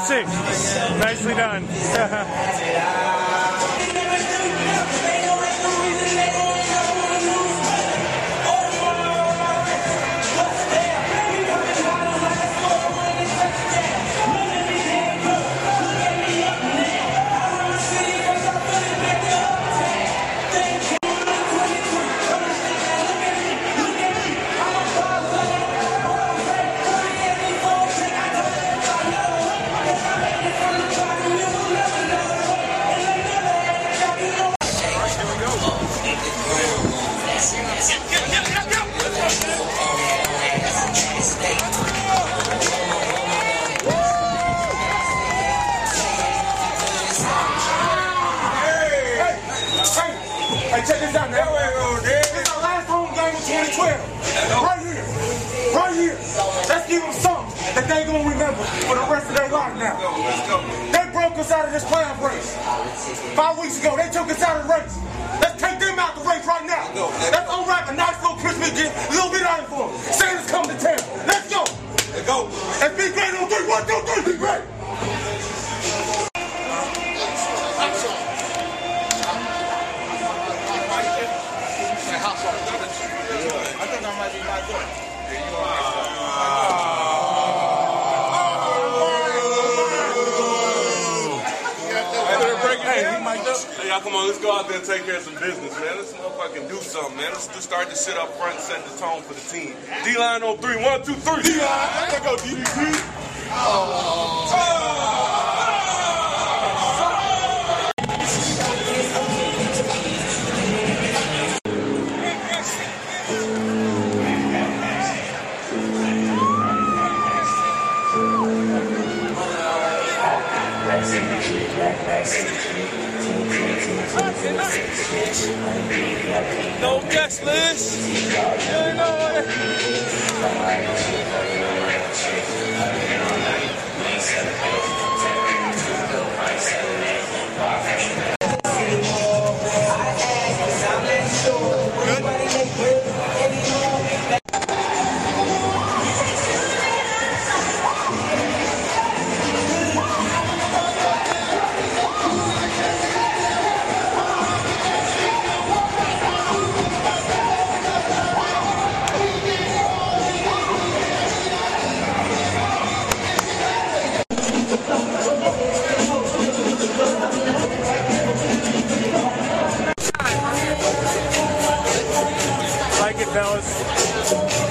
6. Nicely done. Hey, check this out, man. This is our last home game of 2012. Right here. Let's give them something that they gonna remember for the rest of their life now. They broke us out of this playoff race. 5 weeks ago, they took us out of the race. Let's take them out the race right now. Let's unwrap a nice little Christmas gift, a little bit out for them. Santa's coming to town. Let's go. Let's go. Let's be great on 3. 1, 2, 3. Be great. I think I might be my boy. Hey, y'all, come on, let's go out there and take care of some business, man. Let's motherfucking do something, man. Let's just start this shit up front and set the tone for the team. D-line on 3. 1, 2, 3. D-line. Let's go, DDP. No guest list. You know like it, fellas.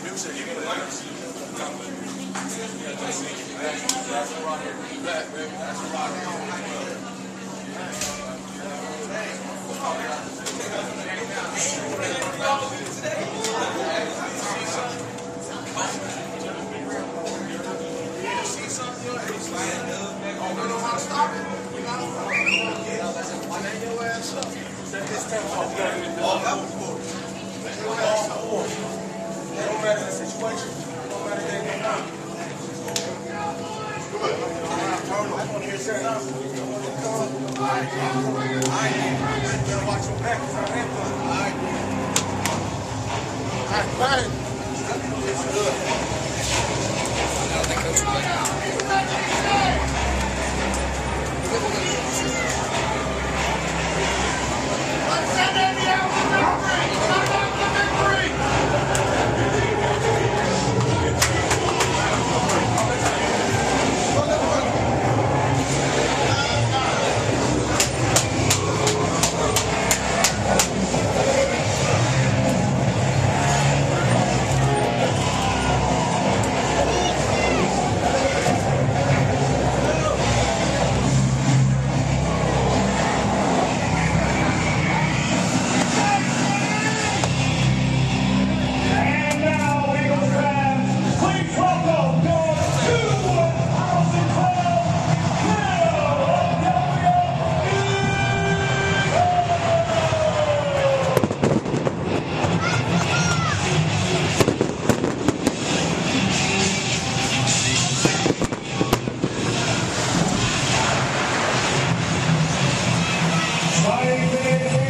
Fighting